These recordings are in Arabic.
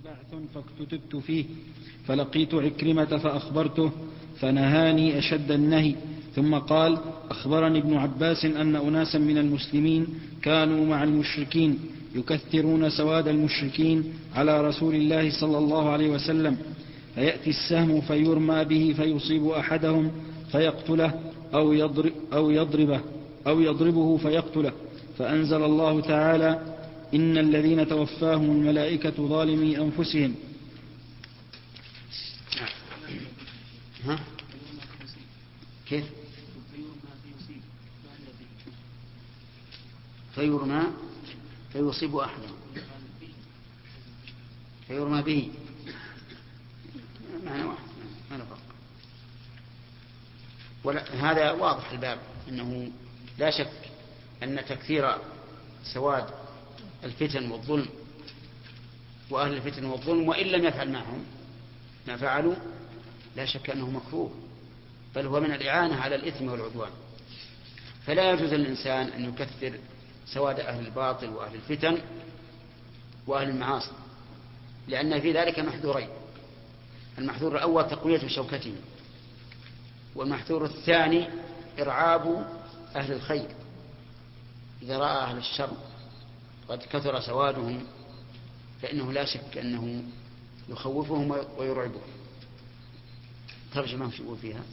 بعث فاكتتبت فيه، فلقيت عكرمة فأخبرته فنهاني أشد النهي. ثم قال: أخبرني ابن عباس أن أناسا من المسلمين كانوا مع المشركين يكثرون سواد المشركين على رسول الله صلى الله عليه وسلم، فيأتي السهم فيرمى به فيصيب أحدهم فيقتله أو يضربه فيقتله، فأنزل الله تعالى: إن الذين توفاهم الملائكة ظالمي أنفسهم. كيف؟ فيرمى فيصيب أحدهم فيرمى به، معنى واحد ما فرق. هذا واضح الباب، أنه لا شك أن تكثير سواد الفتن والظلم وأهل الفتن والظلم وإن لم يفعل معهم ما فعلوا لا شك أنه مكروه، بل هو من الإعانة على الإثم والعدوان. فلا يجوز للإنسان أن يكثر سواد أهل الباطل وأهل الفتن وأهل المعاصي، لأن في ذلك محذورين: المحذور الأول تقوية شوكتهم، والمحذور الثاني إرعاب أهل الخير. إذا رأى أهل الشر قد كثر سوادهم فإنه لا شك أنه يخوفهم ويرعبهم. ترجمة شو فيها؟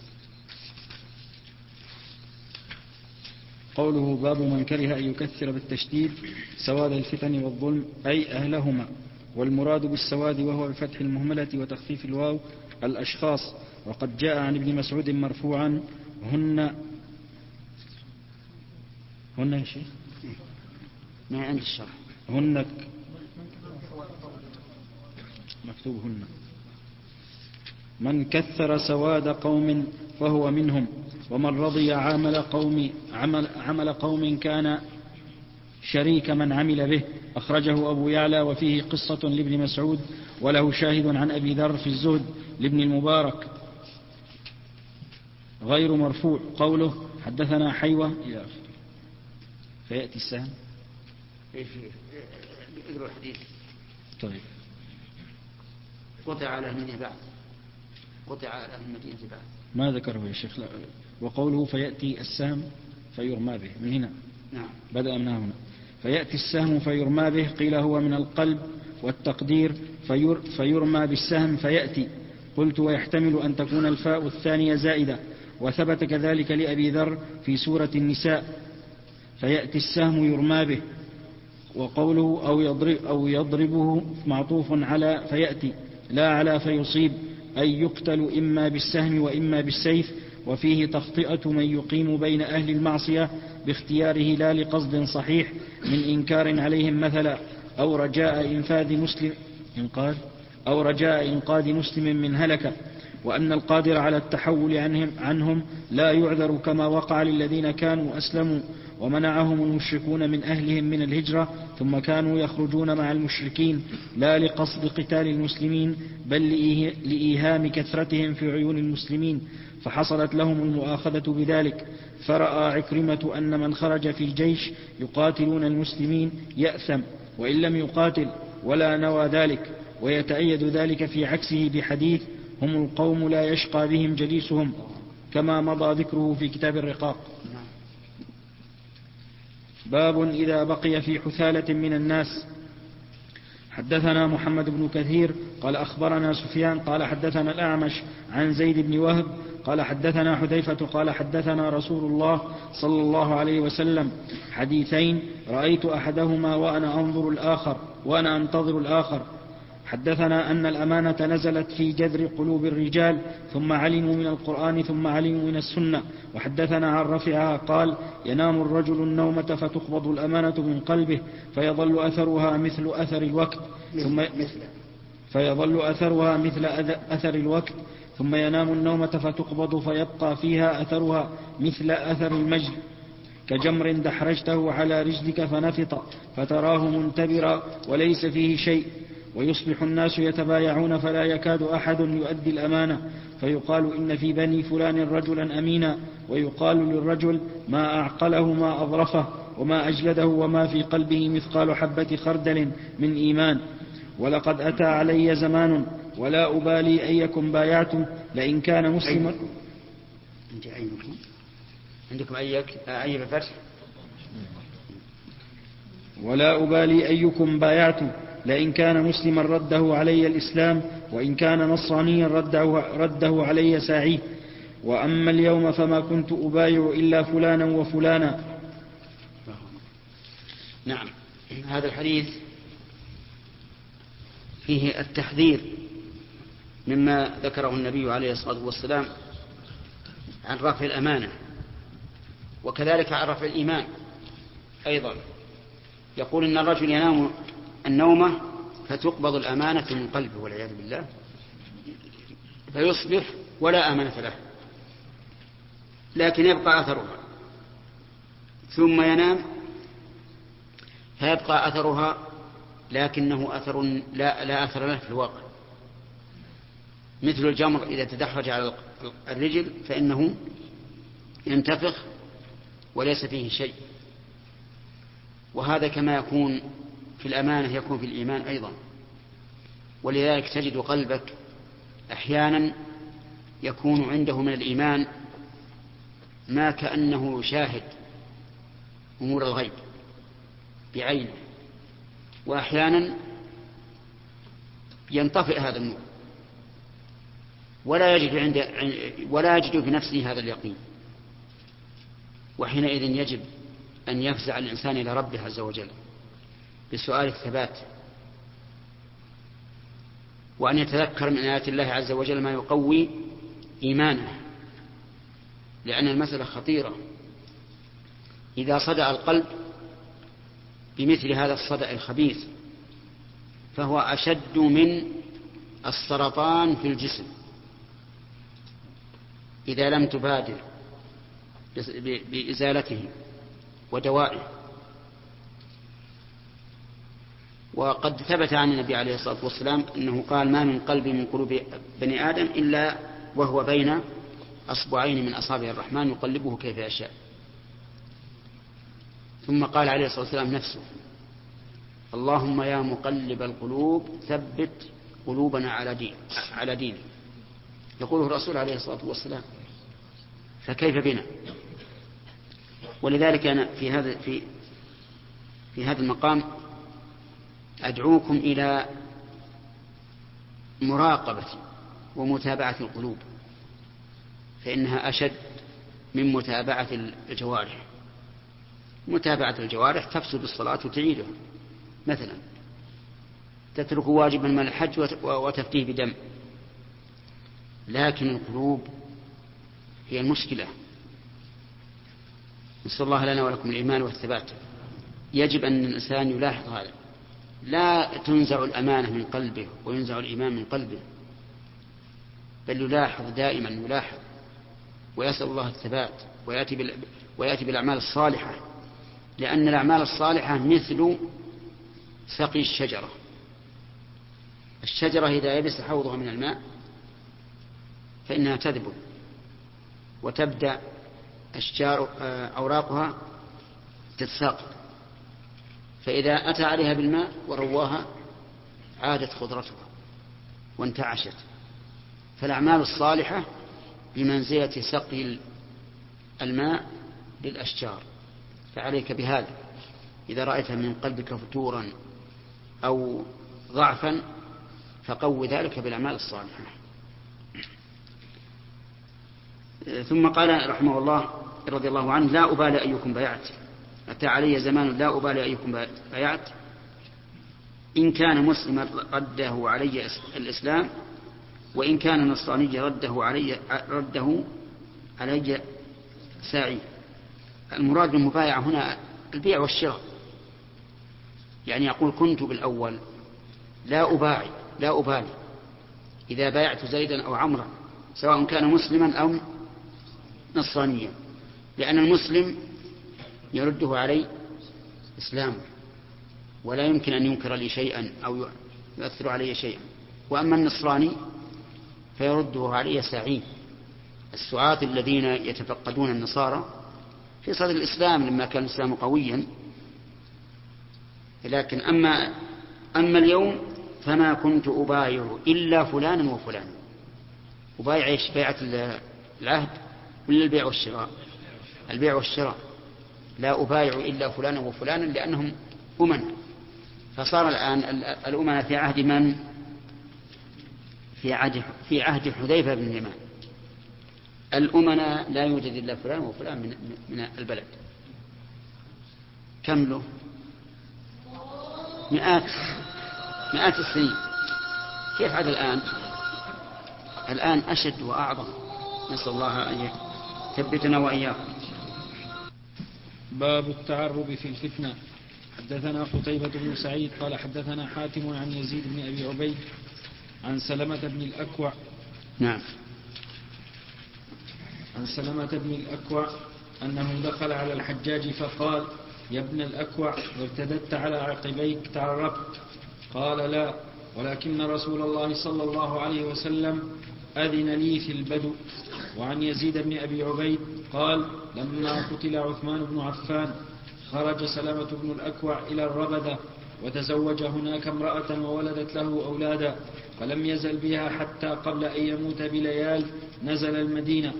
قوله: باب من كره أن يكثر بالتشديد سواد الفتن والظلم أي أهلهما، والمراد بالسواد وهو بفتح المهملة وتخفيف الواو الأشخاص. وقد جاء عن ابن مسعود مرفوعا: هن يا شيخ ما عند الشرح هن مكتوب هن. من كثر سواد قوم فهو منهم، ومن رضي عمل قوم كان شريك من عمل به. أخرجه أبو يعلى، وفيه قصة لابن مسعود، وله شاهد عن أبي ذر في الزهد لابن المبارك غير مرفوع. قوله: حدثنا حيوة إلى آخره. فيأتي السهم. اقرأ الحديث. طيب. قطع على المدينة بعد. قطع على المدينة بعد. ما ذكره يا شيخ؟ لا. وقوله: فيأتي السهم فيرمى به، من هنا. نعم. بدأ من هنا. فيأتي السهم فيرمى به، قيل هو من القلب، والتقدير فيرمى بالسهم فيأتي. قلت: ويحتمل أن تكون الفاء الثانية زائدة، وثبت كذلك لأبي ذر في سورة النساء: فيأتي السهم يرمى به. وقوله أو يضربه معطوف على فيأتي لا على فيصيب، أي يقتل إما بالسهم وإما بالسيف. وفيه تخطئة من يقيم بين أهل المعصية باختياره لا لقصد صحيح من إنكار عليهم مثلا، أو رجاء إنقاذ مسلم من هلكة، وأن القادر على التحول عنهم لا يعذر، كما وقع للذين كانوا أسلموا ومنعهم المشركون من أهلهم من الهجرة ثم كانوا يخرجون مع المشركين لا لقصد قتال المسلمين بل لإيهام كثرتهم في عيون المسلمين، فحصلت لهم المؤاخذة بذلك. فرأى عكرمة أن من خرج في الجيش يقاتلون المسلمين يأثم وإن لم يقاتل، ولا نوى ذلك، ويتأيد ذلك في عكسه بحديث: هم القوم لا يشقى بهم جليسهم، كما مضى ذكره في كتاب الرقاق. باب إذا بقي في حثالة من الناس. حدثنا محمد بن كثير قال أخبرنا سفيان قال حدثنا الأعمش عن زيد بن وهب قال حدثنا حذيفة قال حدثنا رسول الله صلى الله عليه وسلم حديثين رأيت أحدهما وأنا أنتظر الآخر. حدثنا أن الأمانة نزلت في جذر قلوب الرجال ثم علموا من القرآن ثم علموا من السنة. وحدثنا عن رفعها قال: ينام الرجل النومة فتقبض الأمانة من قلبه فيظل أثرها مثل أثر الوقت ثم ينام النومة فتقبض فيبقى فيها أثرها مثل أثر المجد، كجمر دحرجته على رجلك فنفط فتراه منتبرا وليس فيه شيء. ويصبح الناس يتبايعون فلا يكاد أحد يؤدي الأمانة، فيقال: إن في بني فلان رجلا أمينا، ويقال للرجل: ما أعقله ما أظرفه وما أجلده وما في قلبه مثقال حبة خردل من إيمان. ولقد أتى علي زمان ولا أبالي أيكم بايعت لئن كان مسلما. عندكم أي بفتح؟ ولا أبالي أيكم بايعت لئن كان مسلما رده علي الإسلام وإن كان نصرانيا رده علي ساعيه. وأما اليوم فما كنت أبايع إلا فلانا وفلانا. نعم، هذا الحديث فيه التحذير مما ذكره النبي عليه الصلاة والسلام عن رفع الأمانة، وكذلك عن رفع الإيمان أيضا. يقول إن الرجل ينام النومة فتقبض الأمانة من قلبه والعياذ بالله، فيصبح ولا أمانة له، لكن يبقى أثرها، ثم ينام فيبقى أثرها لكنه أثر لا أثر له في الواقع، مثل الجمر إذا تدحرج على الرجل فإنه ينتفخ وليس فيه شيء. وهذا كما يكون في الأمانة يكون في الإيمان أيضا. ولذلك تجد قلبك أحيانا يكون عنده من الإيمان ما كأنه يشاهد أمور الغيب بعينه، وأحيانا ينطفئ هذا النور ولا يجد في نفسه هذا اليقين. وحينئذ يجب أن يفزع الإنسان إلى ربه عز وجل بسؤال الثبات، وأن يتذكر من آيات الله عز وجل ما يقوي إيمانه، لأن المسألة خطيرة. إذا صدأ القلب بمثل هذا الصدأ الخبيث فهو أشد من السرطان في الجسم إذا لم تبادر بإزالته ودوائه. وقد ثبت عن النبي عليه الصلاة والسلام أنه قال: ما من قلب من قلوب بني آدم إلا وهو بين أصبعين من أصابع الرحمن يقلبه كيف يشاء. ثم قال عليه الصلاة والسلام نفسه: اللهم يا مقلب القلوب ثبت قلوبنا على دينك. يقوله الرسول عليه الصلاة والسلام، فكيف بنا؟ ولذلك أنا في هذا المقام أدعوكم إلى مراقبة ومتابعة القلوب، فإنها أشد من متابعة الجوارح. متابعة الجوارح تفسد الصلاة وتعيدها، مثلا تترك واجبا من الحج وتفتيه بدم، لكن القلوب هي المشكلة. نسأل الله لنا ولكم الإيمان والثبات. يجب أن الإنسان يلاحظ هذا، لا تنزع الأمانة من قلبه وينزع الإيمان من قلبه، بل يلاحظ دائما، يلاحظ ويسأل الله الثبات ويأتي بالأعمال الصالحة، لأن الأعمال الصالحة مثل سقي الشجرة. الشجرة إذا يبس حوضها من الماء فإنها تذبل وتبدأ أوراقها تتساقط، فإذا أتى عليها بالماء ورواها عادت خضرتها وانتعشت. فالأعمال الصالحة بمنزلة سقي الماء للأشجار. فعليك بهذا، إذا رأيت من قلبك فتورا أو ضعفا فقو ذلك بالأعمال الصالحة. ثم قال رحمه الله رضي الله عنه: لا أبالي أيكم بايعت، أتى علي زمان لا أبالي أيكم بايعت، إن كان مسلما رده علي الإسلام وإن كان نصرانيا رده علي ساعي. المراد بالمبايعة هنا البيع والشراء، يعني يقول: كنت بالأول لا أبالي إذا بايعت زيدا أو عمرا سواء كان مسلما أو نصرانيا، لأن المسلم يرده علي إسلامه ولا يمكن أن ينكر لي شيئا أو يؤثر علي شيئا. وأما النصراني فيرده علي ساعين، السعاة الذين يتفقدون النصارى في صدر الإسلام لما كان الإسلام قويا. لكن أما اليوم فما كنت أبايع إلا فلانا وفلانا. أبايع إيش؟ بيعة العهد ولا البيع والشراء؟ البيع والشراء. لا أبايع إلا فلانا وفلانا لأنهم أمنا. فصار الآن الأمنا في عهد من؟ في عهد حذيفة بن اليمان. الأمنا لا يوجد إلا فلان وفلان من البلد. كم له؟ مئات السنين. كيف عاد الآن؟ الآن أشد وأعظم. نسأل الله أن يثبتنا وإياكم. باب التعرب في الفتنة. حدثنا قتيبة بن سعيد قال حدثنا حاتم عن يزيد بن أبي عبيد عن سلمة بن الأكوع. نعم. عن سلمة بن الأكوع أنه دخل على الحجاج فقال: يا ابن الأكوع، ارتددت على عقبيك تعربت؟ قال: لا، ولكن رسول الله صلى الله عليه وسلم أذن لي في البدو. وعن يزيد بن أبي عبيد قال: لما قتل عثمان بن عفان خرج سلمة بن الأكوع إلى الربذة وتزوج هناك امرأة وولدت له أولادا، فلم يزل بها حتى قبل أن يموت بليال نزل المدينة.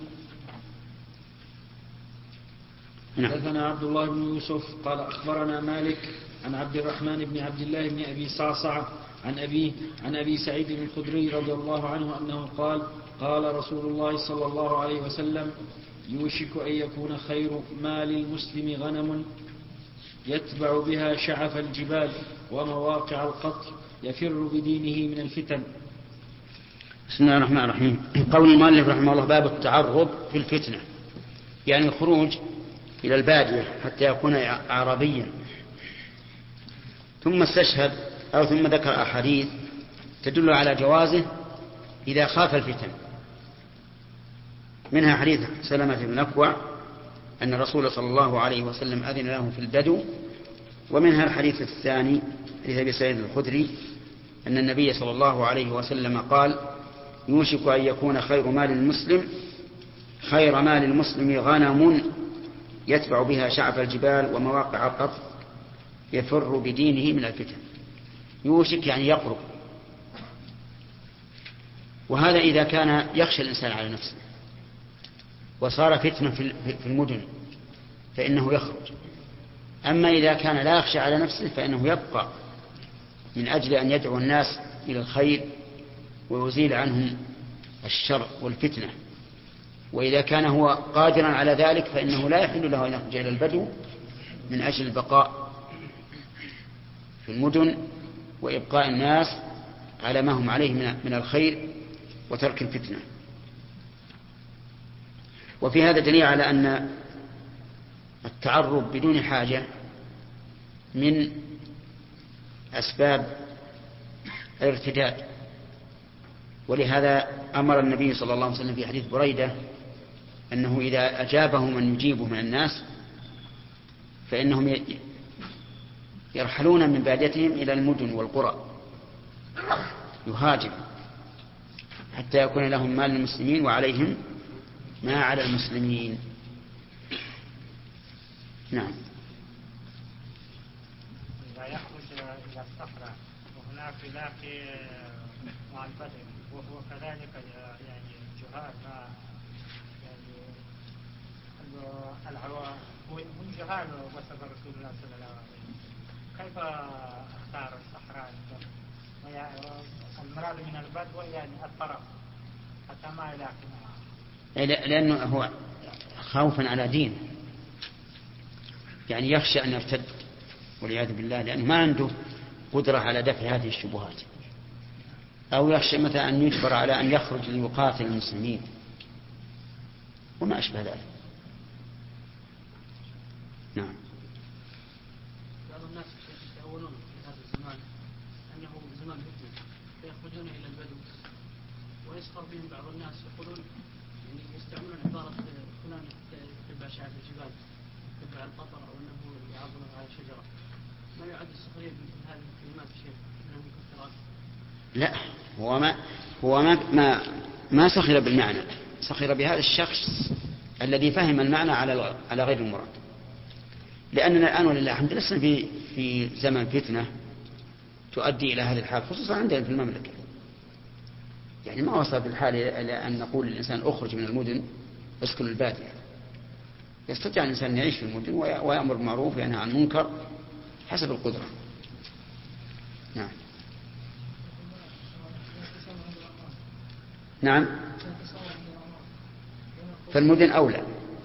حدثنا عبد الله بن يوسف قال أخبرنا مالك عن عبد الرحمن بن عبد الله بن أبي صعصع عن أبي سعيد الخدري رضي الله عنه أنه قال: قال رسول الله صلى الله عليه وسلم: يوشك أن يكون خير مال المسلم غنم يتبع بها شعف الجبال ومواقع القطر يفر بدينه من الفتن. بسم الله الرحمن الرحيم. قول المؤلف رحمه الله: باب التعرب في الفتنة، يعني الخروج إلى البادية حتى يكون عربيا. ثم استشهد ثم ذكر أحاديث تدل على جوازه إذا خاف الفتن. منها حديث سلمة بن الأكوع أن الرسول صلى الله عليه وسلم أذن له في البدو. ومنها الحديث الثاني حديث أبي سعيد الخدري أن النبي صلى الله عليه وسلم قال: يوشك أن يكون خير مال المسلم غنم يتبع بها شعب الجبال ومواقع القطر يفر بدينه من الفتن. يوشك يعني يقرب. وهذا إذا كان يخشى الإنسان على نفسه وصار فتنة في المدن فإنه يخرج. أما إذا كان لا يخشى على نفسه فإنه يبقى من أجل أن يدعو الناس إلى الخير ويزيل عنهم الشر والفتنة. وإذا كان هو قادرا على ذلك فإنه لا يحل له أن يخرج إلى البدو من أجل البقاء في المدن وإبقاء الناس على ما هم عليه من الخير وترك الفتنة. وفي هذا دليل على أن التعرب بدون حاجة من أسباب الارتداد. ولهذا أمر النبي صلى الله عليه وسلم في حديث بريدة أنه إذا أجابه من يجيبه من الناس فإنهم يرحلون من باديتهم إلى المدن والقرى يهاجر حتى يكون لهم مال المسلمين وعليهم ما على المسلمين. نعم. إذا يخرج إلى الصحراء وهناك يلاقي مع البدو وهو كذلك يعني جهال ما يعني العوام هم جهال وصف رسول الله صلى الله عليه وسلم، كيف اختار الصحراء؟ المراد من البدو يعني الطرف حتى ما يلاقي معه، لأنه هو خوفا على دين، يعني يخشى أن يرتد والعياذ بالله، لأنه ما عنده قدرة على دفع هذه الشبهات، أو يخشى مثلا أن يجبر على أن يخرج ليقاتل المسلمين وما أشبه ذلك. نعم. بعض الناس يتأولون في هذا الزمان أنه زمان فتنة فيخرجون إلى البدو ويسخر بهم بعض الناس يقولون يعني يستعملون عبارة فلان تتبع شعب الجبال تتبع القطر أو أنه يعظم على الشجرة. ما يعد السخرية بمثل هذه الكلمات شيء أنه مكفرات؟ لا، هو ما سخر بالمعنى، سخر بهذا الشخص الذي فهم المعنى على غير المراد. لأننا الآن ولله الحمد لسنا في زمن فتنة تؤدي إلى هذه الحال، خصوصا عندنا في المملكة. يعني ما وصل بالحال إلى أن نقول للإنسان أخرج من المدن اسكن البادية. يستطيع الإنسان أن يعيش في المدن ويأمر بالمعروف وينهى عن المنكر حسب القدرة. نعم. نعم، فالمدن أولى.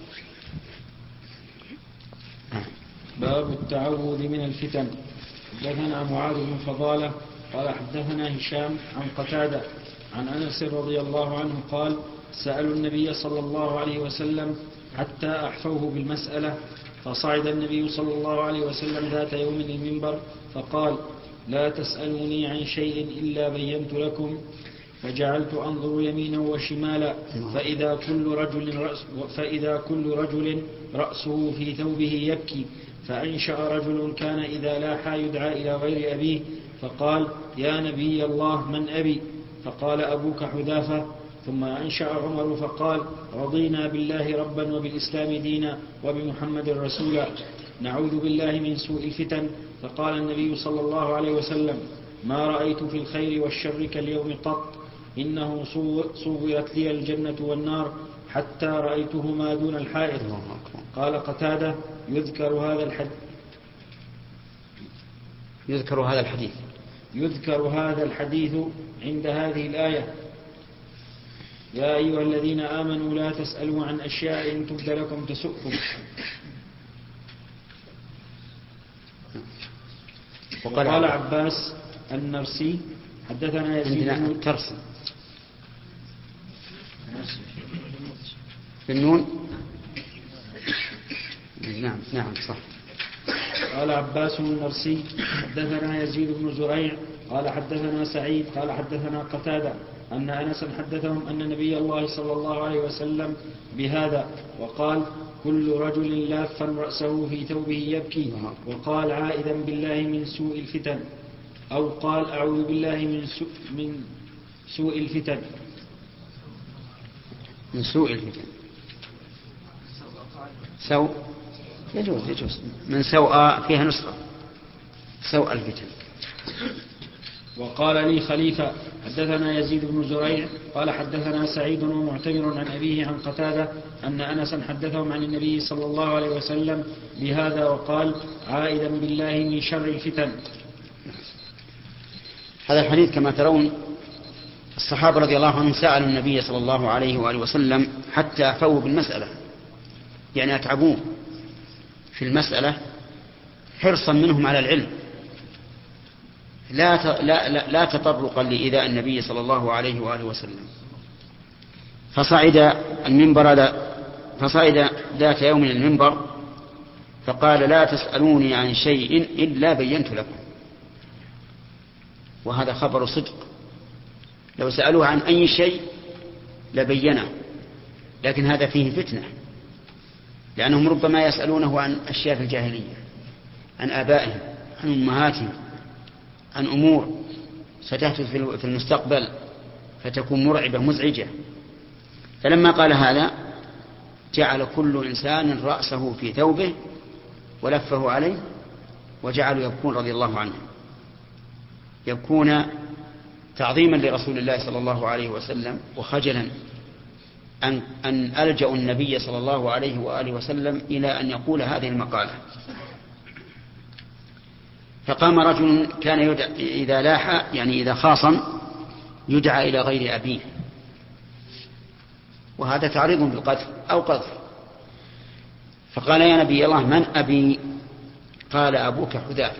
باب التعوذ من الفتن. حدثنا معاذ بن فضالة قال حدثنا هشام عن قتادة عن أنس رضي الله عنه قال سألوا النبي صلى الله عليه وسلم حتى أحفوه بالمسألة، فصعد النبي صلى الله عليه وسلم ذات يوم المنبر فقال لا تسألوني عن شيء إلا بينت لكم، فجعلت أنظر يمينا وشمالا فإذا كل رجل رأسه في ثوبه يبكي، فأنشأ رجل كان إذا لاح يدعى إلى غير أبيه فقال يا نبي الله من أبي؟ فقال أبوك حذافة. ثم أنشأ عمر فقال رضينا بالله ربا وبالإسلام دينا وبمحمد رسولا، نعوذ بالله من سوء الفتن. فقال النبي صلى الله عليه وسلم ما رأيت في الخير والشر كاليوم قط، إنه صورت لي الجنة والنار حتى رأيتهما دون الحائط. قال قتادة يذكر هذا الحديث عند هذه الآية يا أيها الذين آمنوا لا تسألوا عن أشياء إن تبد لكم تسؤكم. وقال عباس النرسي حدثنا يزيد بن الترسي بالنون. نعم صح. قال عباس النرسي حدثنا يزيد بن زريع قال حدثنا سعيد قال حدثنا قتادة أن أنسا حدثهم أن نبي الله صلى الله عليه وسلم بهذا وقال كل رجل لافا رأسه في ثوبه يبكي، وقال عائذا بالله من سوء الفتن، أو قال أعوذ بالله من سوء الفتن. من سوء الفتن يجوز من سوء فيها نسخة سوء الفتن. وقال لي خليفة حدثنا يزيد بن زريع قال حدثنا سعيد ومعتمر عن أبيه عن قتادة أن أنسا حدثهم عن النبي صلى الله عليه وسلم بهذا وقال عائدا بالله من شر الفتن. هذا الحديث كما ترون الصحابة رضي الله عنهم سألوا النبي صلى الله عليه وآله وسلم حتى أفوه بالمسألة، يعني أتعبوه في المسألة حرصا منهم على العلم، لا تطرقا لإيذاء النبي صلى الله عليه وآله وسلم. فصعد ذات يوم المنبر فقال لا تسألوني عن شيء إلا بينت لكم. وهذا خبر صدق، لو سألوه عن أي شيء لبينه، لكن هذا فيه فتنة، لأنهم ربما يسألونه عن أشياء في الجاهلية، عن آبائهم، عن أمهاتهم، عن أمور ستحدث في المستقبل فتكون مرعبة مزعجة. فلما قال هذا جعل كل إنسان رأسه في ثوبه ولفه عليه وجعلوا يبكون رضي الله عنهم، يبكون تعظيما لرسول الله صلى الله عليه وسلم وخجلا أن ألجأوا النبي صلى الله عليه وآله وسلم إلى أن يقول هذه المقالة. فقام رجل كان إذا لاح يعني إذا خاصم يدعى إلى غير أبيه، وهذا تعريض بالقذف أو قذف. فقال يا نبي الله من أبي؟ قال أبوك حذافة،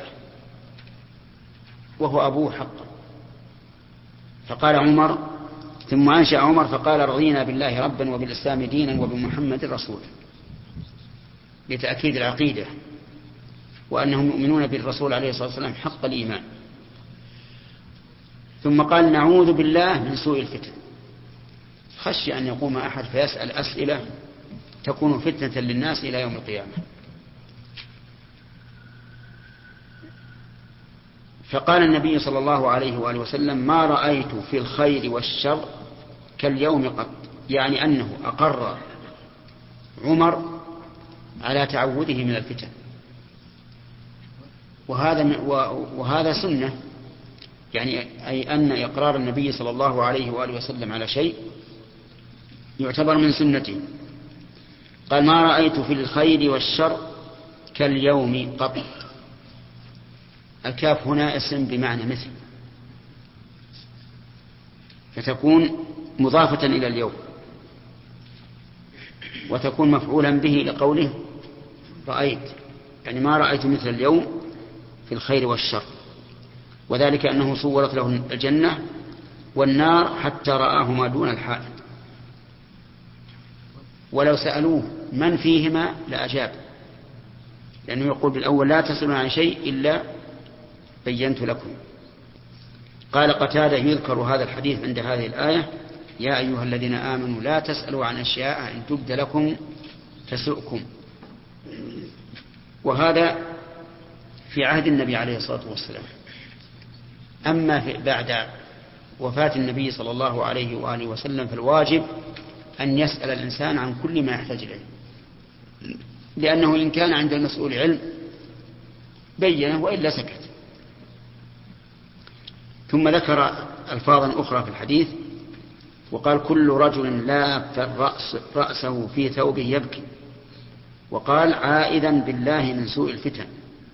وهو أبوه حقا. فقال عمر ثم أنشأ عمر فقال رضينا بالله ربا وبالإسلام دينا وبمحمد رسولا، لتأكيد العقيدة وأنهم يؤمنون بالرسول عليه الصلاة والسلام حق الإيمان. ثم قال نعوذ بالله من سوء الفتن، خشي أن يقوم أحد فيسأل أسئلة تكون فتنة للناس إلى يوم القيامة. فقال النبي صلى الله عليه وآله وسلم ما رأيت في الخير والشر كاليوم قط، يعني أنه أقر عمر على تعوذه من الفتن. وهذا سنة يعني أي أن إقرار النبي صلى الله عليه وآله وسلم على شيء يعتبر من سنته. قال ما رأيت في الخير والشر كاليوم قط. الكاف هنا اسم بمعنى مثل، فتكون مضافة إلى اليوم، وتكون مفعولا به لقوله رأيت، يعني ما رأيت مثل اليوم في الخير والشر، وذلك أنه صورت له الجنة والنار حتى رآهما دون الحال. ولو سألوه من فيهما لأجاب، لأنه يقول بالأول لا تسألون عن شيء إلا بينت لكم. قال قتادة يذكر هذا الحديث عند هذه الآية: يا أيها الذين آمنوا لا تسألوا عن أشياء إن تبد لكم تسؤكم. وهذا في عهد النبي عليه الصلاة والسلام. أما بعد وفاة النبي صلى الله عليه وآله وسلم فالواجب أن يسأل الإنسان عن كل ما يحتاج إليه، لأنه إن كان عند المسؤول علم بينه وإلا سكت. ثم ذكر ألفاظا أخرى في الحديث وقال: كل رجل لاف رأسه في ثوبه يبكي، وقال: عائذا بالله من سوء الفتن،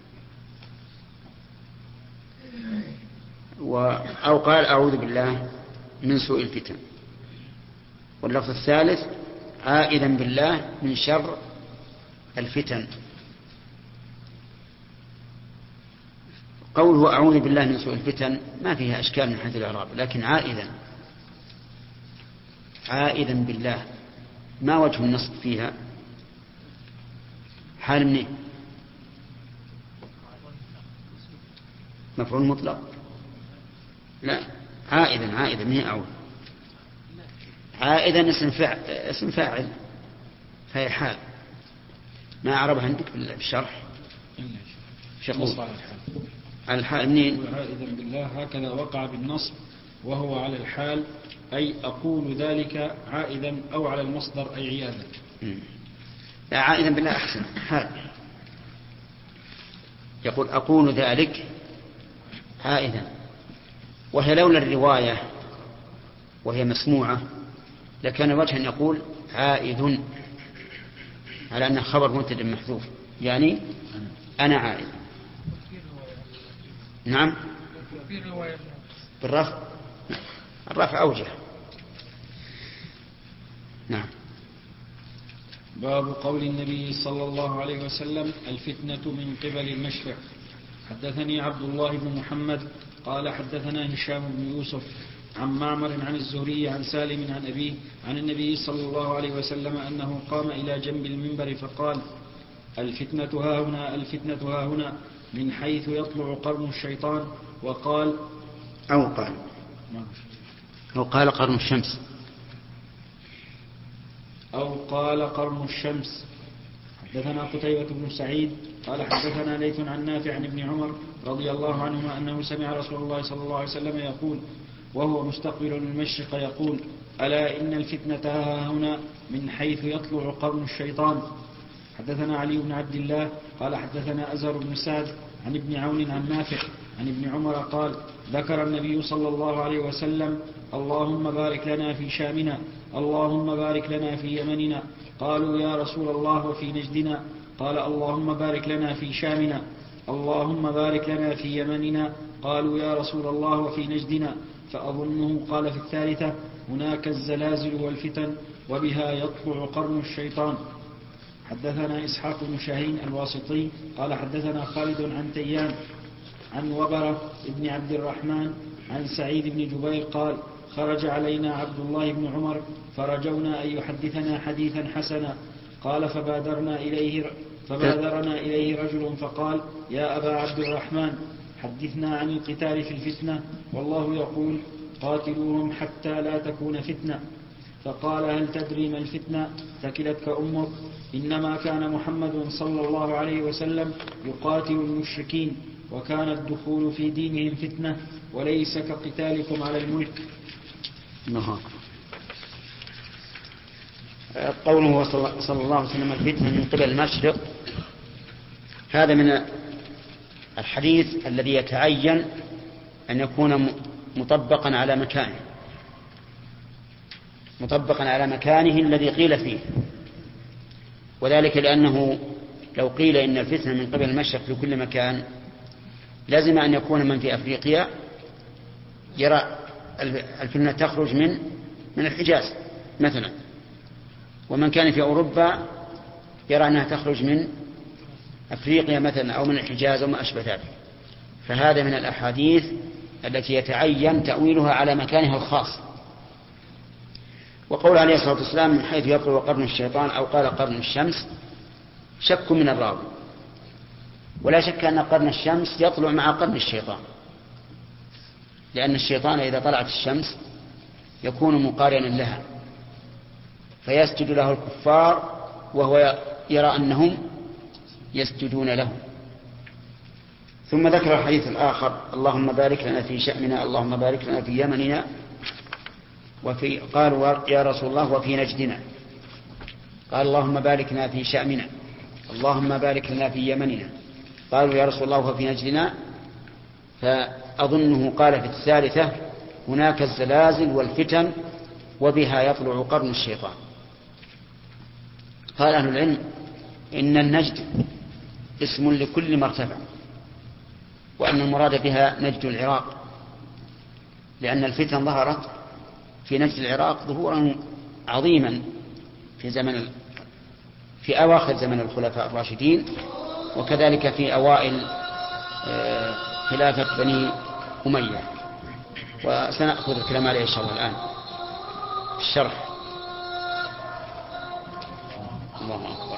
أو قال: أعوذ بالله من سوء الفتن. واللفظ الثالث: عائذا بالله من شر الفتن. قوله أعوذ بالله من سوء الفتن ما فيها أشكال من حيث الإعراب، لكن عائذا بالله ما وجه النصب فيها؟ حال منين؟ مفعول مطلق؟ لا، عائذا منين أعوذ؟ عائذا اسم فاعل، فهي حال. ما أعربها عندك بالشرح؟ نصب على الحال منين؟ عائذا بالله هكذا وقع بالنصب وهو على الحال، أي أقول ذلك عائذا، أو على المصدر أي عياذا. لا، عائذا بالله أحسن، حال. يقول أقول ذلك عائذا، وهي لولا الرواية وهي مسموعة لكان وجها يقول عائذ، على أنه خبر مبتدأ محذوف، يعني أنا عائذ. نعم، بالرفع، الرفع أوجه. نعم. باب قول النبي صلى الله عليه وسلم: الفتنة من قبل المشرق. حدثني عبد الله بن محمد قال حدثنا هشام بن يوسف عن معمر عن الزهري عن سالم عن أبيه عن النبي صلى الله عليه وسلم أنه قام إلى جنب المنبر فقال: الفتنة ها هنا، الفتنة ها هنا، من حيث يطلع قرن الشيطان. وقال أو قال قرن الشمس، أو قال قرن الشمس. حدثنا قتيبة بن سعيد قال حدثنا ليث عن نافع عن ابن عمر رضي الله عنهما أنه سمع رسول الله صلى الله عليه وسلم يقول وهو مستقبل المشرق يقول: ألا إن الفتنة ها هنا من حيث يطلع قرن الشيطان. حدثنا علي بن عبد الله قال حدثنا أزهر بن سعد عن ابن عون عن نافع عن ابن عمر قال: ذكر النبي صلى الله عليه وسلم: اللهم بارك لنا في شامنا، اللهم بارك لنا في يمننا. قالوا: يا رسول الله وفي نجدنا؟ قال: اللهم بارك لنا في شامنا، اللهم بارك لنا في يمننا. قالوا: يا رسول الله وفي نجدنا؟ فأظنه قال في الثالثة: هناك الزلازل والفتن وبها يطلع قرن الشيطان. حدثنا إسحاق بن شاهين الواسطي قال حدثنا خالد عن تيان عن وبرة بن عبد الرحمن عن سعيد بن جبير قال: خرج علينا عبد الله بن عمر فرجونا أن يحدثنا حديثا حسنا. قال: فبادرنا إليه رجل فقال: يا أبا عبد الرحمن، حدثنا عن القتال في الفتنة، والله يقول: قاتلوهم حتى لا تكون فتنة. فقال: هل تدري ما الفتنة؟ ثكلتك أمك. إنما كان محمد صلى الله عليه وسلم يقاتل المشركين، وكان الدخول في دينهم فتنة، وليس كقتالكم على الملك. قوله صلى الله عليه وسلم: الفتنة من قبل المشرق، هذا من الحديث الذي يتعين أن يكون مطبقا على مكانه، مطبقا على مكانه الذي قيل فيه، وذلك لأنه لو قيل إن الفتنة من قبل المشرق في كل مكان لازم أن يكون من في أفريقيا يرى الفتنة تخرج من الحجاز مثلا، ومن كان في أوروبا يرى أنها تخرج من أفريقيا مثلا أو من الحجاز وما أشبه ذلك. فهذا من الأحاديث التي يتعين تأويلها على مكانها الخاص. وقول عليه الصلاة والسلام من حيث يطلع قرن الشيطان أو قال قرن الشمس شك من الراوي، ولا شك أن قرن الشمس يطلع مع قرن الشيطان، لأن الشيطان إذا طلعت الشمس يكون مقارنا لها فيسجد له الكفار وهو يرى أنهم يسجدون له. ثم ذكر الحديث الآخر اللهم بارك لنا في شأننا اللهم بارك لنا في يمننا، قالوا يا رسول الله وفي نجدنا، قال اللهم بارك لنا في شأننا اللهم بارك لنا في يمننا، قالوا يا رسول الله وفي نجدنا، فأظنه قال في الثالثة هناك الزلازل والفتن وبها يطلع قرن الشيطان. قال أهل العلم إن النجد اسم لكل مرتفع، وأن المراد بها نجد العراق، لأن الفتن ظهرت في نجد العراق ظهورا عظيما في أواخر زمن الخلفاء الراشدين، وكذلك في أوائل خلافة بني أمية. وسنأخذ الكلام عليه إن شاء الله الآن في الشرح. الله أكبر.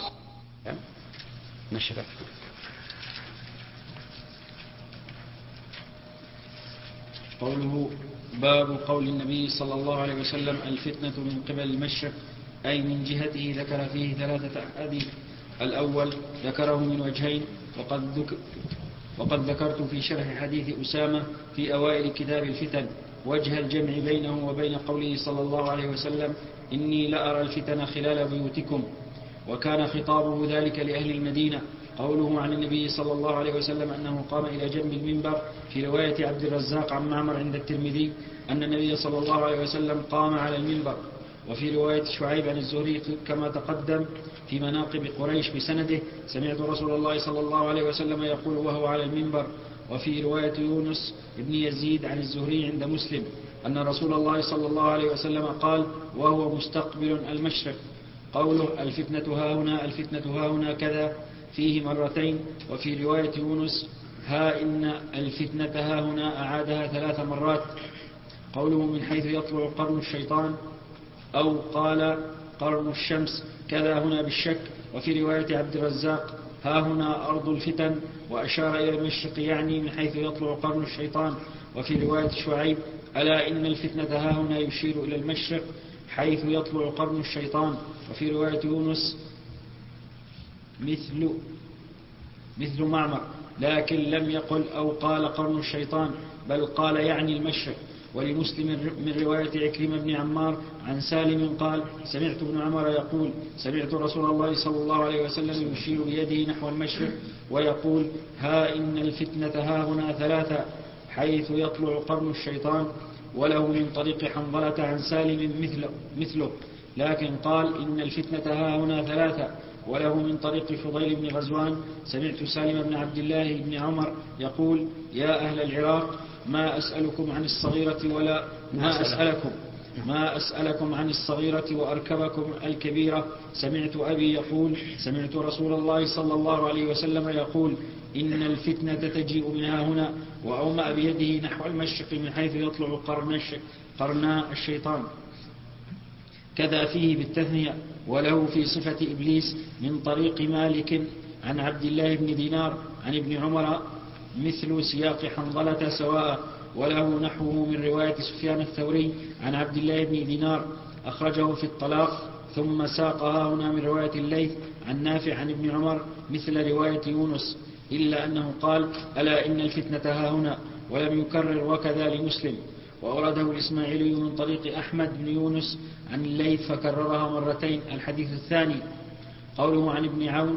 نشرح. قوله باب قول النبي صلى الله عليه وسلم الفتنة من قبل المشرق أي من جهته، ذكر فيه 3 أحاديث. الأول ذكره من وجهين، وقد ذكرت في شرح حديث أسامة في أوائل كتاب الفتن وجه الجمع بينه وبين قوله صلى الله عليه وسلم إني لأرى الفتن خلال بيوتكم، وكان خطابه ذلك لأهل المدينة. قوله عن النبي صلى الله عليه وسلم أنه قام إلى جنب المنبر في رواية عبد الرزاق عن معمر عند الترمذي أن النبي صلى الله عليه وسلم قام على المنبر. وفي رواية شعيب عن الزهري كما تقدم في مناقب قريش بسنده سمعت رسول الله صلى الله عليه وسلم يقول وهو على المنبر. وفي رواية يونس بن يزيد عن الزهري عند مسلم أن رسول الله صلى الله عليه وسلم قال وهو مستقبل المشرق. قوله الفتنة هاهنا الفتنة هاهنا كذا فيه مرتين. وفي رواية يونس ها إن الفتنة هاهنا أعادها 3 مرات. قوله من حيث يطلع قرن الشيطان أو قال قرن الشمس كذا هنا بالشك. وفي رواية عبد الرزاق ها هنا أرض الفتن وأشار إلى المشرق يعني من حيث يطلع قرن الشيطان. وفي رواية شعيب ألا إن الفتنة ها هنا يشير إلى المشرق حيث يطلع قرن الشيطان. وفي رواية يونس مثل معمر لكن لم يقل أو قال قرن الشيطان بل قال يعني المشرق. ولمسلم من رواية عكرمة بن عمار عن سالم قال سمعت ابن عمر يقول سمعت رسول الله صلى الله عليه وسلم يشير بيده نحو المشرق ويقول ها إن الفتنة ها هنا 3 حيث يطلع قرن الشيطان. وله من طريق حنظلة عن سالم مثله لكن قال إن الفتنة ها هنا 3. وله من طريق فضيل بن غزوان سمعت سالم بن عبد الله بن عمر يقول يا أهل العراق ما أسألكم عن الصغيرة ولا ما أسألكم عن الصغيرة وأركبكم الكبيرة. سمعت أبي يقول سمعت رسول الله صلى الله عليه وسلم يقول إن الفتنة تجيء منها هنا وأومأ بيده نحو المشرق من حيث يطلع قرن الشيطان. كذا فيه بالتثنية. وله في صفة إبليس من طريق مالك عن عبد الله بن دينار عن ابن عمر مثل سياق حنظلة سواء. وله نحوه من رواية سفيان الثوري عن عبد الله بن دينار أخرجه في الطلاق. ثم ساقها هنا من رواية الليث عن نافع عن ابن عمر مثل رواية يونس إلا أنه قال ألا إن الفتنة ها هنا ولم يكرر وكذا لمسلم. وأورده الإسماعيلي من طريق أحمد بن يونس عن الليث فكررها مرتين. الحديث الثاني قوله عن ابن عون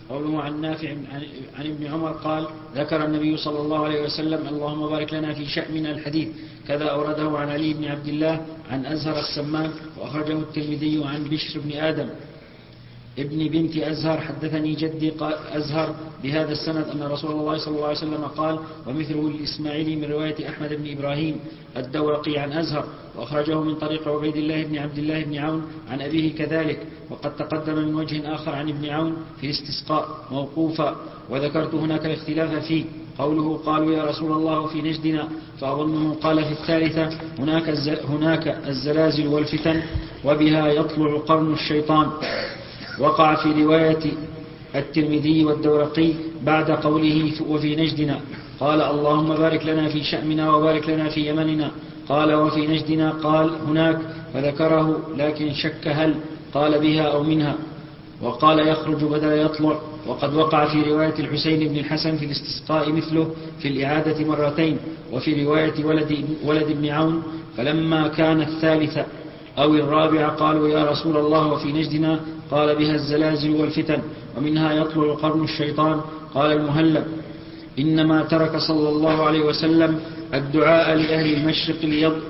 قوله عن نافع عن ابن عمر قال ذكر النبي صلى الله عليه وسلم اللهم بارك لنا في شأمنا الحديث. كذا أورده عن علي بن عبد الله عن أزهر السمان، وأخرجه الترمذي عن بشر بن آدم ابن بنت أزهر حدثني جدي أزهر بهذا السند أن رسول الله صلى الله عليه وسلم قال ومثله للإسماعيلي من رواية أحمد بن إبراهيم الدورقي عن أزهر، وأخرجه من طريق عبيد الله بن عبد الله بن عون عن أبيه كذلك، وقد تقدم من وجه آخر عن ابن عون في الاستسقاء موقوفا. وذكرت هناك الاختلاف فيه. قوله قالوا يا رسول الله في نجدنا، فأظنه قال في الثالثة هناك الزلازل والفتن وبها يطلع قرن الشيطان. وقع في رواية الترمذي والدورقي بعد قوله وفي نجدنا قال اللهم بارك لنا في شأمنا وبارك لنا في يمننا، قال وفي نجدنا قال هناك فذكره لكن شك هل قال بها أو منها، وقال يخرج بدل يطلع. وقد وقع في رواية الحسين بن الحسن في الاستسقاء مثله في الإعادة مرتين. وفي رواية ولد ابن عون فلما كان الثالثة أو الرابعة قالوا يا رسول الله وفي نجدنا، قال بها الزلازل والفتن ومنها يطلع قرن الشيطان. قال المهلب إنما ترك صلى الله عليه وسلم الدعاء لأهل المشرق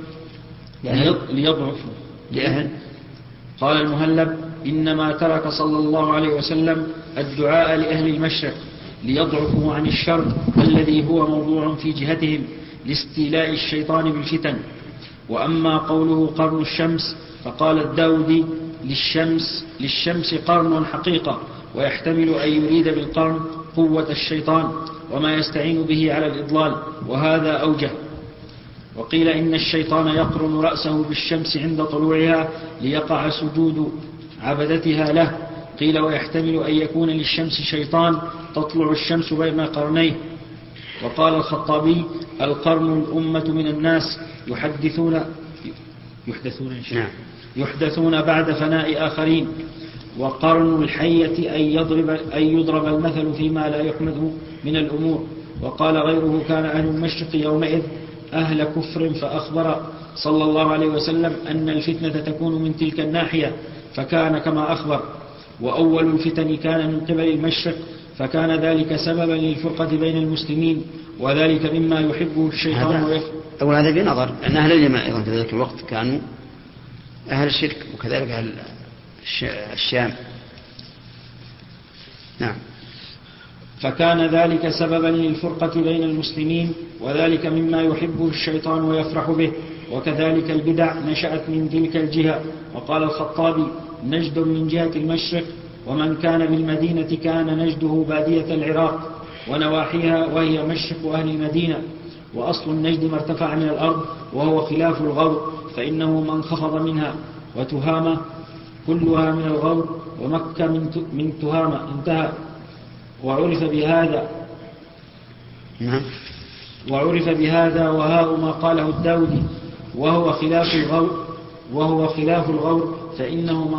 ليضعفوا قال المهلب إنما ترك صلى الله عليه وسلم الدعاء لأهل المشرق ليضعفوا عن الشر الذي هو موضوع في جهتهم لاستيلاء الشيطان بالفتن. وأما قوله قرن الشمس فقال الداودي للشمس قرن حقيقة، ويحتمل أن يريد بالقرن قوة الشيطان وما يستعين به على الإضلال، وهذا أوجه. وقيل إن الشيطان يقرن رأسه بالشمس عند طلوعها ليقع سجود عبدتها له. قيل ويحتمل أن يكون للشمس شيطان تطلع الشمس بين قرنيه. وقال الخطابي القرن الأمة من الناس يحدثون بعد فناء آخرين. وقرن الحية أن يضرب المثل فيما لا يحمد من الأمور. وقال غيره كان أهل المشرق يومئذ أهل كفر، فأخبر صلى الله عليه وسلم أن الفتنة تكون من تلك الناحية فكان كما أخبر. وأول الفتن كان من قبل المشرق فكان ذلك سببا للفرقة بين المسلمين، وذلك مما يحبه الشيطان أول هذا بنظر أن أهل اليمن أيضا في ذلك الوقت كانوا أهل الشرك وكذلك أهل الشام. نعم. فكان ذلك سببا للفرقة بين المسلمين، وذلك مما يحبه الشيطان ويفرح به. وكذلك البدع نشأت من تلك الجهة. وقال الخطابي نجد من جهة المشرق، ومن كان بالمدينة كان نجده بادية العراق ونواحيها وهي مشرق أهل المدينة. وأصل النجد ما ارتفع من الأرض وهو خلاف الغور، فإنه ما انخفض منها. وتهامة كلها من الغور، ومكة من تهامة انتهى. وعرف بهذا وهاء ما قاله الداودي وهو خلاف الغور فإنه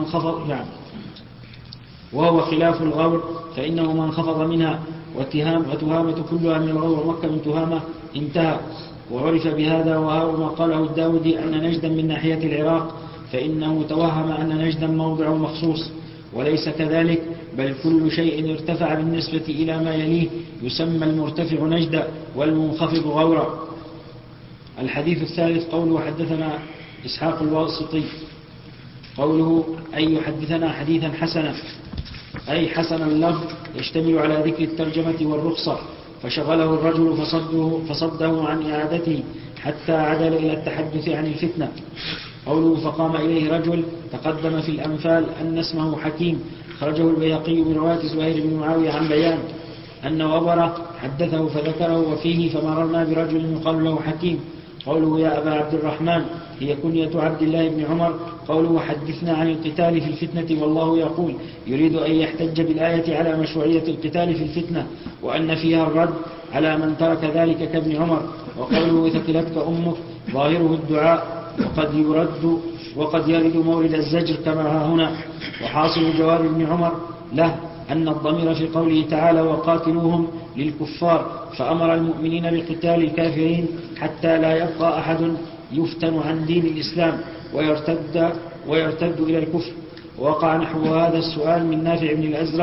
من انخفض منها. وتهامة كلها من الغور ومكة من تهامة انتهى. وعرف بهذا وهاء ما قاله الداودي أن نجدا من ناحية العراق، فإنه توهم أن نجدا موضع مخصوص، وليس كذلك، بل كل شيء ارتفع بالنسبة إلى ما يليه يسمى المرتفع نجدا والمنخفض غورا. الحديث الثالث قوله حدثنا إسحاق الواسطي، قوله أن يحدثنا حديثا حسنا أي حسن اللفظ يشتمل على ذكر الترجمة والرخصة، فشغله الرجل فصده عن إعادته حتى عدل إلى التحدث عن الفتنة. قوله فقام إليه رجل تقدم في الأنفال أن اسمه حكيم، خرجه البيهقي من رواية زهير بن معاوية عن بيان أن وبره حدثه فذكره وفيه فمررنا برجل يقال له حكيم. قوله يا أبا عبد الرحمن هي كنية عبد الله بن عمر. قوله حدثنا عن القتال في الفتنة، والله يقول يريد أن يحتج بالآية على مشروعية القتال في الفتنة وأن فيها الرد على من ترك ذلك كابن عمر. وقوله ثكلتك أمك ظاهره الدعاء، وقد يرد مورد الزجر كما ها هنا. وحاصل جواب ابن عمر له أن الضمير في قوله تعالى وقاتلوهم للكفار، فأمر المؤمنين بقتال الكافرين حتى لا يبقى أحد يفتن عن دين الإسلام ويرتد إلى الكفر. ووقع نحو هذا السؤال من نافع بن الأزرق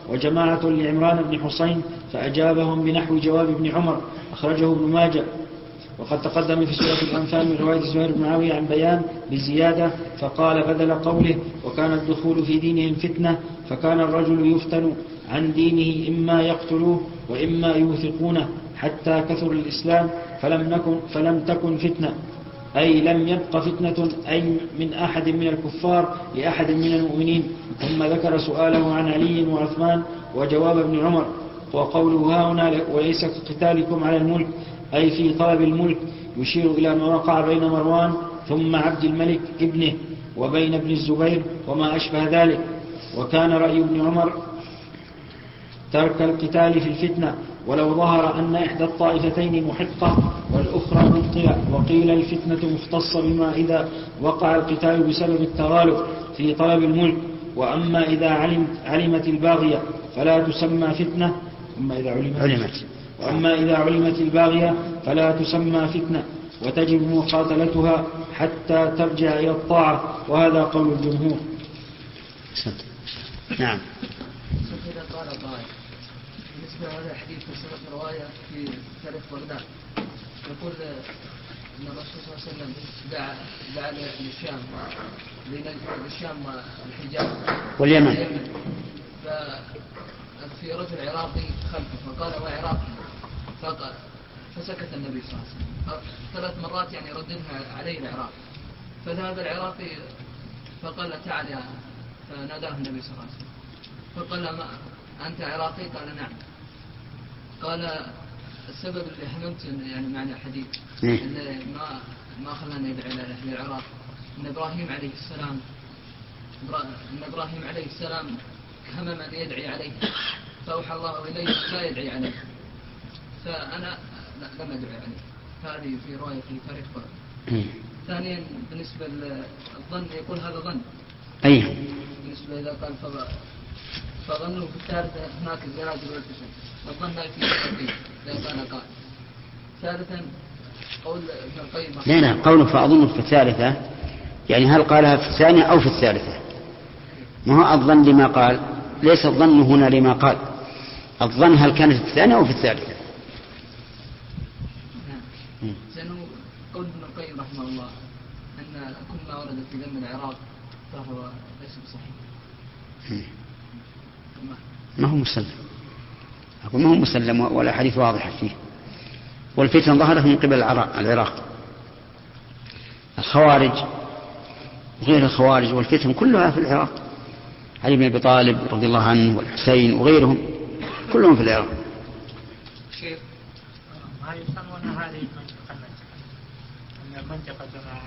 وجماعة لعمران بن حسين فأجابهم بنحو جواب ابن عمر، أخرجه ابن ماجه. وقد تقدم في سورة الأنفال من رواية زهير بن معاوية عن بيان بالزيادة، فقال بدل قوله وكان الدخول في دينهم فتنة، فكان الرجل يفتن عن دينه إما يقتلوه وإما يوثقونه حتى كثر الإسلام فلم تكن فتنة، أي لم يبق فتنة أي من أحد من الكفار لأحد من المؤمنين. ثم ذكر سؤاله عن علي وعثمان وجواب ابن عمر، وقوله هاهنا وليس كقتالكم على الملك أي في طلب الملك، يشير إلى ما وقع بين مروان ثم عبد الملك ابنه وبين ابن الزبير وما أشبه ذلك. وكان رأي ابن عمر ترك القتال في الفتنة ولو ظهر أن إحدى الطائفتين محقة والأخرى مبطلة، وقيل الفتنة مختصة بما إذا وقع القتال بسبب التغالب في طلب الملك، وأما إذا علمت الباغية فلا تسمى فتنة، وأما إذا علمت الباغية فلا تسمى فتنة وتجب مقاتلتها حتى ترجع إلى الطاعة، وهذا قول الجمهور. نعم. إذا قال قائل بالنسبة لهذا الحديث في رواية في تاريخ بغداد يقول أن الرسول صلى الله عليه وسلم دعا للشام للشام والحجاز واليمن، في رجل عراقي خلفه فقال وعراقي، فسكت النبي صلى الله عليه وسلم 3 مرات يعني رددها عليه العراقي، فذهب العراقي فقال تعال يا، فناداه النبي صلى الله عليه وسلم فقال ما أنت عراقي؟ قال نعم. قال السبب اللي هممت يعني معنى الحديث اللي ما خلاني يدعي إلى أهل العراق إن إبراهيم عليه السلام همم أن يدعي عليه فأوحى الله إليه لا يدعي عليه، فأنا لم أدعي عليه. هذه في رواية في تاريخ بغداد. ثانيا بالنسبة للظن يقول هذا ظن. أيه. بالنسبة إذا قال فظنوا في الثالثة هناك الزلازل والفشل، والظن لا يفيد التقييد إذا كان قائل. ثالثا قول ابن القيم لا قوله فأظن في الثالثة يعني هل قالها في الثانية أو في الثالثة؟ ما هو الظن لما قال، ليس الظن هنا لما قال، الظن هل كانت في الثانية أو في الثالثة. لأنه قول ابن القيم رحمه الله أن كل ما ورد في ذم العراق فهو ليس بصحيح. ما هو مسلم، أقول ما هو مسلم ولا حديث واضح فيه. والفتن ظهرت من قبل العراق، الخوارج وغير الخوارج والفتن كلها في العراق، علي بن أبي طالب رضي الله عنه والحسين وغيرهم كلهم في العراق. شيخ ما يسمون هذه المنطقة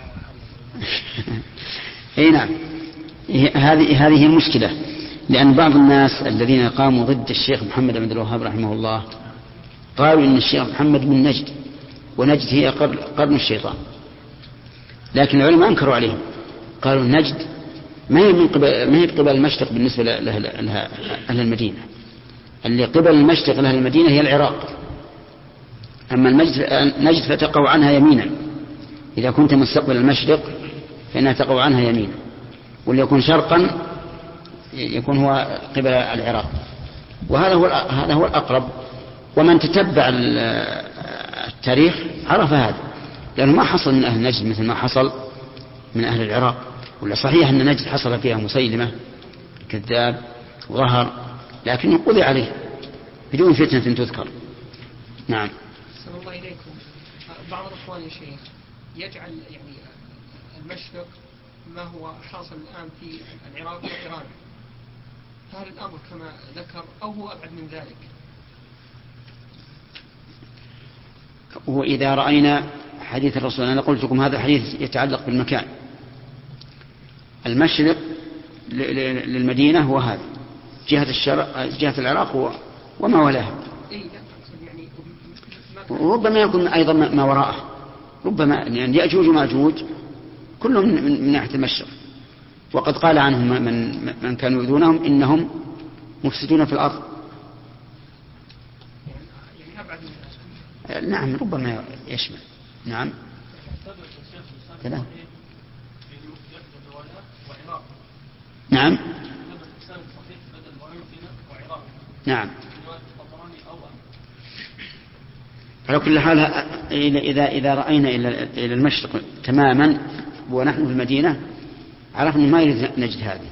اي نعم، هذه المشكلة، لأن بعض الناس الذين قاموا ضد الشيخ محمد بن عبد الوهاب رحمه الله قالوا إن الشيخ محمد من نجد، ونجد هي قرن الشيطان، لكن العلماء أنكروا عليهم، قالوا نجد ما هي قبل المشرق بالنسبة لأهل المدينة، اللي قبل المشرق لأهل المدينة هي العراق، أما نجد فتقع عنها يمينا، إذا كنت مستقبل المشرق فإنها تقع عنها يمينا، واللي يكون شرقا يكون هو قبل العراق، وهذا هو الأقرب. ومن تتبع التاريخ عرف هذا، لأنه ما حصل من أهل نجد مثل ما حصل من أهل العراق. ولا صحيح أن نجد حصل فيها مسيلمة كذاب وظهر، لكنه قضي عليه بدون فتنة تذكر. نعم. السلام الله إليكم. بعض الأخوان يا شيخ يجعل يعني المشرق ما هو حاصل الآن في العراق وإيران، فهل الأمر كما ذكر أو هو أبعد من ذلك؟ وإذا رأينا حديث الرسول، أنا قلت لكم هذا الحديث يتعلق بالمكان، المشرق للمدينة هو هذا جهة الشرق، جهة العراق وما ولاها، وربما يكون أيضا ما وراءه، ربما يعني يأجوج وماجوج كلهم من ناحية المشرق، وقد قال عنهم من كانوا يؤذونهم إنهم مفسدون في الأرض. نعم ربما يشمل. نعم. نعم. نعم. على كل حال إذا رأينا إلى المشرق تماما ونحن في المدينة عرفنا ما يريد نجد هذه.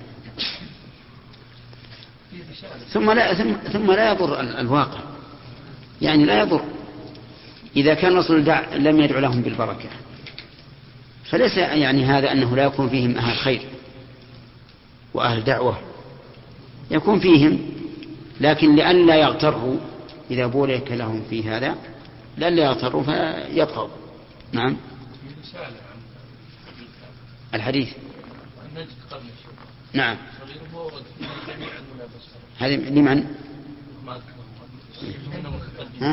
ثم لا يضر الواقع، يعني لا يضر إذا كان الرسول لم يدع لهم بالبركة، فليس يعني هذا أنه لا يكون فيهم أهل خير وأهل دعوة، يكون فيهم، لكن لئلا يغتروا إذا بورك لهم في هذا لئلا يغتروا فيبقوا. نعم. الحديث نعم. هذه لمن؟ ها؟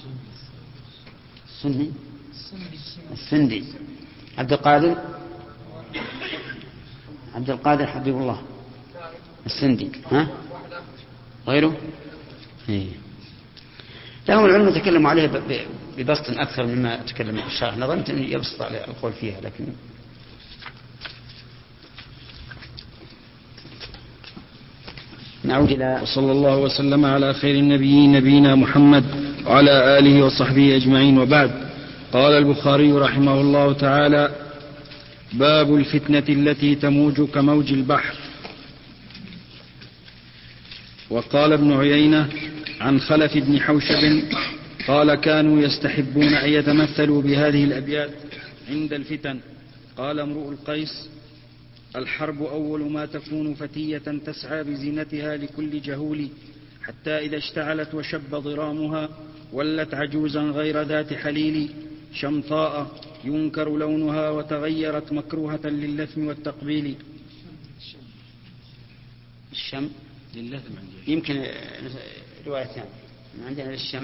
السندي عبد القادر حبيب الله السندي. ها؟ غيره؟ إيه. لهم العلم يتكلموا عليه ببسط أكثر مما تكلم الشارح، نظرت أن يبسط على القول فيها، لكن نعود إلى وصلى الله وسلم على خير النبيين نبينا محمد وعلى آله وصحبه أجمعين، وبعد. قال البخاري رحمه الله تعالى: باب الفتنة التي تموج كموج البحر. وقال ابن عيينة عن خلف بن حوشب قال: كانوا يستحبون أن يتمثلوا بهذه الأبيات عند الفتن. قال امرؤ القيس: الحرب أول ما تكون فتية تسعى بزينتها لكل جهول، حتى إذا اشتعلت وشب ضرامها ولت عجوزا غير ذات حليل، شمطاء ينكر لونها وتغيرت مكروهة للثم والتقبيل. الشم للثم يمكن رواية ثانية عندنا للشم.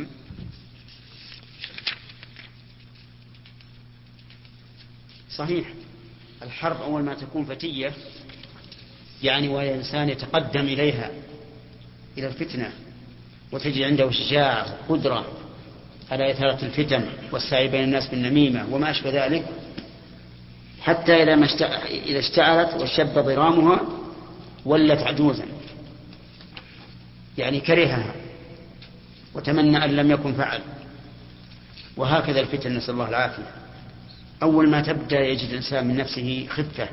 صحيح، الحرب أول ما تكون فتية، يعني والإنسان يتقدم إليها إلى الفتنة وتجد عنده شجاعة وقدرة على إثارة الفتن والسعي بين الناس بالنميمة وما أشبه ذلك، حتى إذا اشتعلت وشب ضرامها ولت عجوزا، يعني كرهها وتمنى أن لم يكن فعل. وهكذا الفتن، نسأل الله العافية. أول ما تبدأ يجد الإنسان من نفسه خفة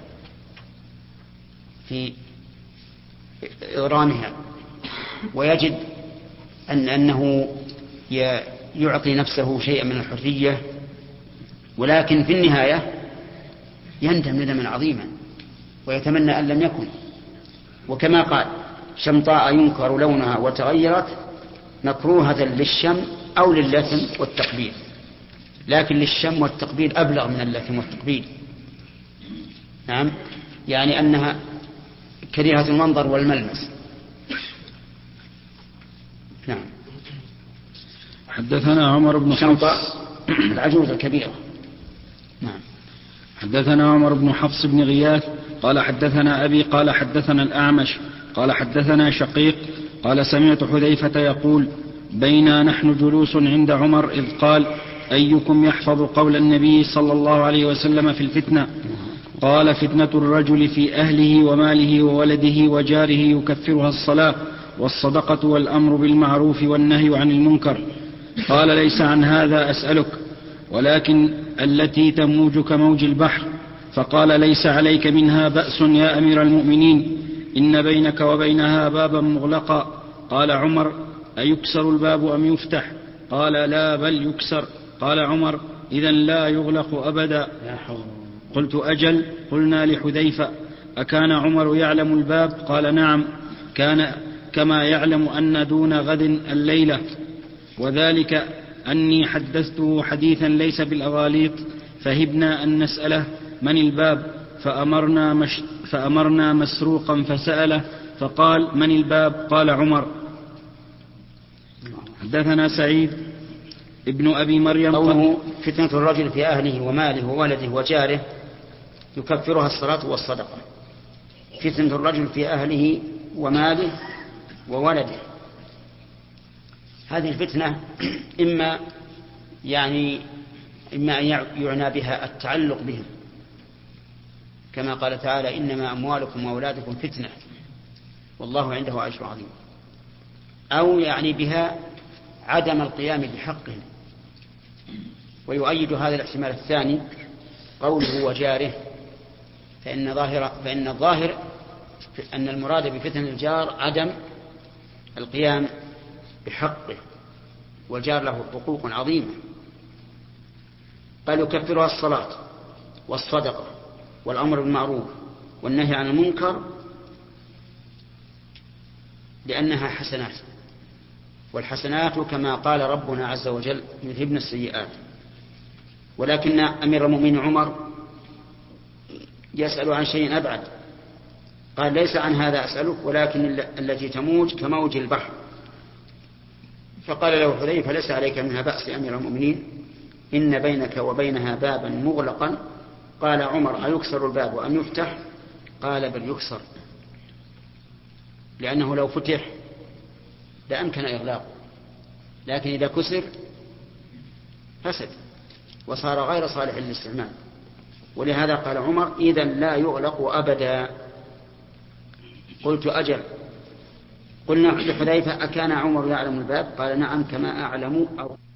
في إغرامها، ويجد أنه يعطي نفسه شيئا من الحرية، ولكن في النهاية يندم ندما عظيما ويتمنى أن لم يكن. وكما قال: شمطاء ينكر لونها وتغيرت مكروهة للشم أو للثم والتقبيل، لكن للشم والتقبيل أبلغ من اللثم والتقبيل. نعم، يعني أنها كريهة المنظر والملمس. نعم. حدثنا عمر بن حفص العجوز الكبيرة. نعم. حدثنا عمر بن حفص بن غياث قال: حدثنا أبي قال: حدثنا الأعمش قال: حدثنا شقيق قال: سمعت حذيفة يقول: بينا نحن جلوس عند عمر إذ قال: أيكم يحفظ قول النبي صلى الله عليه وسلم في الفتنة؟ قال: فتنة الرجل في أهله وماله وولده وجاره يكفرها الصلاة والصدقة والأمر بالمعروف والنهي عن المنكر. قال: ليس عن هذا أسألك، ولكن التي تموج كموج البحر. فقال: ليس عليك منها بأس يا أمير المؤمنين، إن بينك وبينها بابا مغلقا. قال عمر: أيكسر الباب أم يفتح؟ قال: لا بل يكسر. قال عمر: إذن لا يغلق أبدا. قلت: أجل. قلنا لحذيفة: أكان عمر يعلم الباب؟ قال: نعم، كان كما يعلم أن دون غد الليلة، وذلك أني حدثته حديثا ليس بالأغاليط، فهبنا أن نسأله من الباب، فأمرنا مسروقا فسأله فقال: من الباب؟ قال عمر. حدثنا سعيد ابن أبي مريم قوله: فتنة الرجل في أهله وماله وولده وجاره يكفرها الصلاة والصدقة. فتنة الرجل في أهله وماله وولده، هذه الفتنة إما أن يعنى بها التعلق بهم، كما قال تعالى: إنما أموالكم وأولادكم فتنة والله عنده أجر عظيم، أو يعني بها عدم القيام بحقهم. ويؤيد هذا الاحتمال الثاني قوله وجاره، فإن الظاهر أن المراد بفتن الجار عدم القيام بحقه، والجار له حقوق عظيمة. قال يكفرها الصلاة والصدقة والأمر بالمعروف والنهي عن المنكر لأنها حسنات، والحسنات كما قال ربنا عز وجل يذهبن السيئات. ولكن أمير المؤمنين عمر يسأل عن شيء أبعد، قال ليس عن هذا أسألك ولكن التي تموج كموج البحر. فقال له حذيفة ليس عليك منها بأس يا أمير المؤمنين، إن بينك وبينها بابا مغلقا. قال عمر أيكسر الباب وأم يفتح؟ قال بل يكسر، لأنه لو فتح لأمكن إغلاقه، لكن إذا كسر فسد وصار غير صالح للاستعمال. ولهذا قال عمر إذا لا يغلق أبدا. قلت أجل. قلنا لحذيفة أكان عمر يعلم الباب؟ قال نعم كما أعلم أو